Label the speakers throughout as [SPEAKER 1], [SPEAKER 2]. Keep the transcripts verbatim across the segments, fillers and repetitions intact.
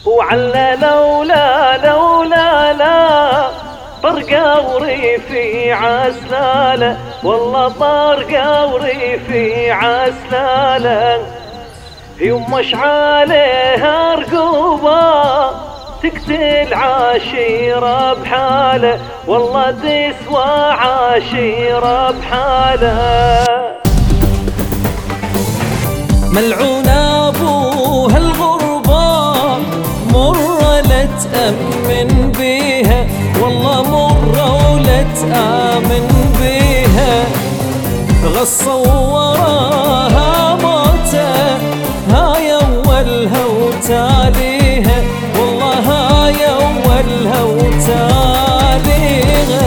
[SPEAKER 1] وعلى لولا لولا لا طرقة وريفي عسلالة، والله طرقة وريفي عسلالة. يوم مش عليها رقوبة تقتل عشيرة بحالة، والله تسوى عشيرة بحالة.
[SPEAKER 2] ملعون ابوها الغربة مرة لا تأمن بيها، والله مرة ولا تآمن بيها. غصوا وراها موتة هاي اولها وتاليها، والله هاي اولها وتاليها.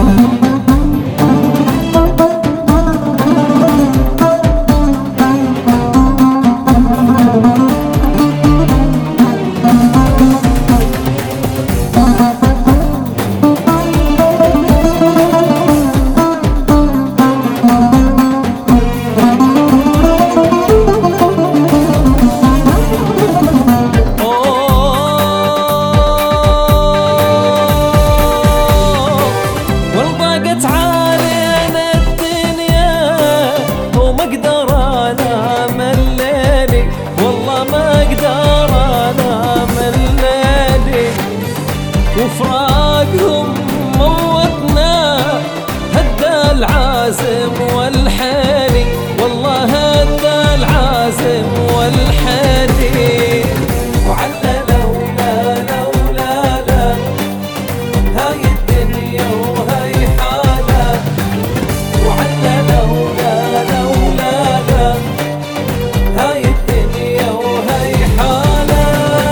[SPEAKER 2] وفراقهم موتنا هدى العازم والحاني، والله هدى العازم والحاني. وعلى لولا لولا لا هاي الدنيا وهاي حالة، وعلى لولا لولا لا هاي الدنيا وهاي حالة.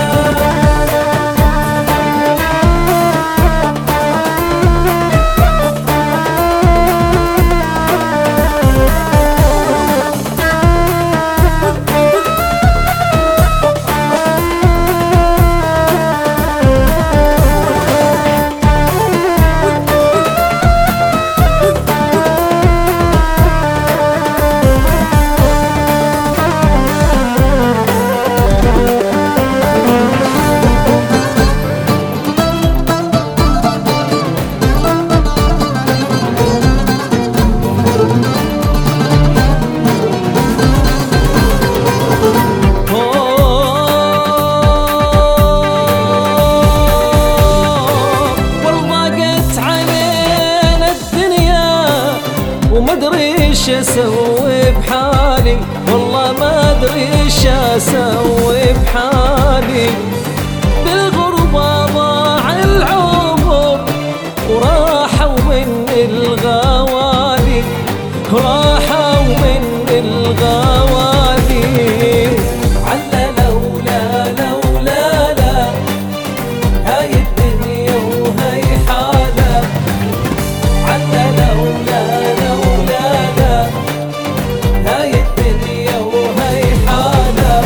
[SPEAKER 2] ومدري ايش اسوي بحالي، والله ما ادري ايش اسوي بحالي. بالغربة ضاع العمر وراحوا من الغوالي، راحوا من الغوالي. على لولا لولا لا هاي الدنيا وهاي حالة، على لولا هاي الدنيا وهاي حالة.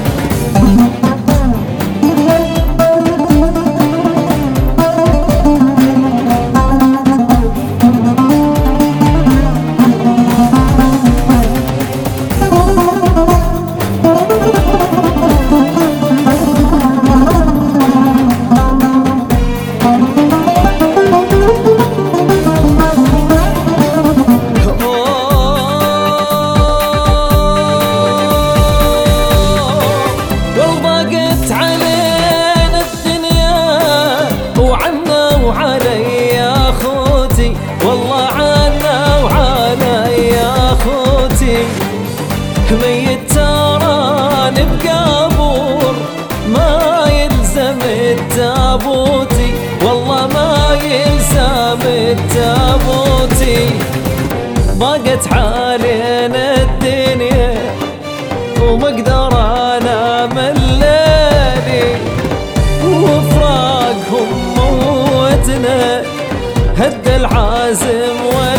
[SPEAKER 2] والله عنا وعلي يا خوتي، ميت تران بقبور ما يلزم التابوتي، والله ما يلزم التابوتي. ضاقت علينا الدنيا وما اقدر انا ملالي، وفراقهم موتنا هد العازم.